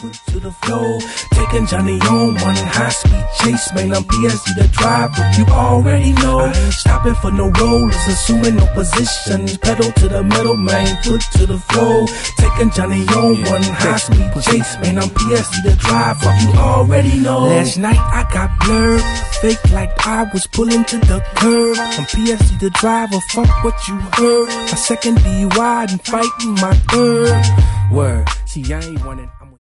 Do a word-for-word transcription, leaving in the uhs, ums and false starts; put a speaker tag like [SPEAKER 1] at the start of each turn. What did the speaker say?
[SPEAKER 1] foot to the floor. Taking Johnny on one high speed chase, man, I'm P S D the driver, you already know. I ain't stopping for no rollers, assuming no positions. Pedal to the metal, man, foot to the floor. Taking Johnny on one high speed chase, man, I'm P S D the driver, you already know. Last night I got blurred, fake like I was pulling to the curb. I'm P S D the driver, fuck what you heard. My second D U I and fighting my third. Word, see I ain't running.